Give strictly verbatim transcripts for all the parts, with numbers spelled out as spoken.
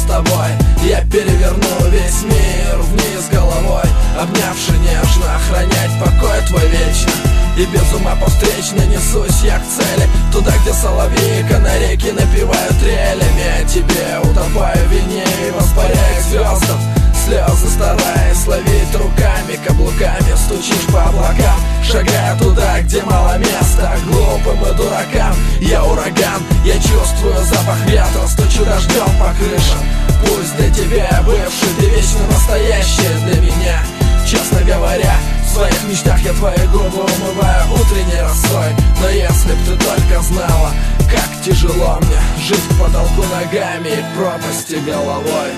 тобой я переверну весь мир вниз головой, обнявши нежно, охранять покой твой вечно. И без ума по встречной несусь я к цели, туда, где соловьи и канарейки напевают трелями. А тебе утопаю в вине и воспаряю к звездам, слезы стараясь ловить руками, каблуками стучишь по облакам, шагая туда, где мало места глупым и дуракам. Я ураган, я чувствую запах ветра, стучу дождем по крышам. Пусть для тебя бывший, ты вечно настоящий для меня. Честно говоря, в своих мечтах я твои губы умываю утренней росой. Но если б ты только знала, как тяжело мне жить к потолку ногами и к пропасти головой.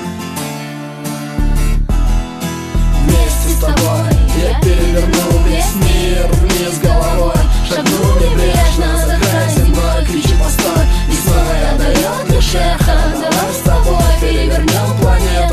Вместе с тобой я переверну весь мир вниз головой, шагну небрежно за край земной, кричу постой, весной отдает лишь эхо. Давай с тобой перевернем планету.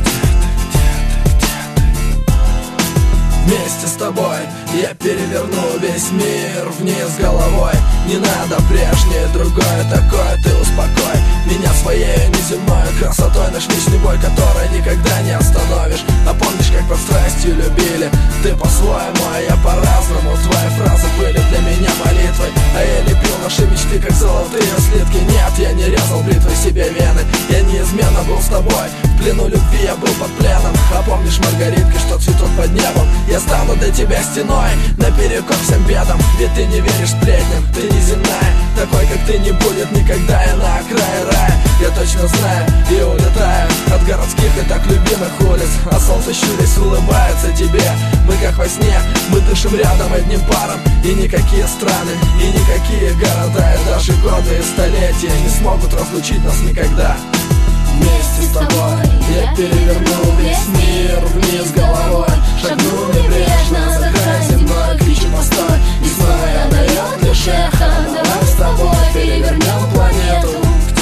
Вместе с тобой я переверну весь мир вниз головой. Не надо прежнее, другое такое, ты успокой меня своей неземной красотой. Наш вечный бой, который никогда не остановишь. А помнишь, как под страстью любили? Ты по-своему, а я по-разному. Твои фразы были для меня молитвой, а я лепил наши мечты, как золотые слитки. Нет, я не резал бритвой себе вены, я неизменно был с тобой. В плену любви я был под пленом. А помнишь маргаритки, что цветут под небом? Я стану для тебя стеной наперекор всем бедам, ведь ты не веришь сплетням, ты неземная. Такой, как ты, не будет никогда и на окрае рая. Я точно знаю и улетаю от городских и так любимых улиц, а солнце щурясь улыбается тебе. Мы как во сне, мы дышим рядом одним паром. И никакие страны, и никакие города, и даже годы и столетия не смогут разлучить нас никогда. Вместе с тобой я переверну весь мир вниз головой, шагну небрежно за край земной, кричу постой, весной отдает лишь эхо. Давай с тобой перевернем планету.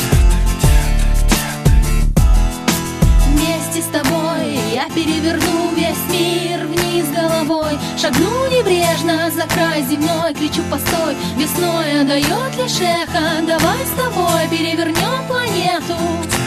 Вместе с тобой я переверну весь мир вниз головой, шагну небрежно за край земной, кричу постой, весной отдает лишь эхо. Давай с тобой перевернем планету.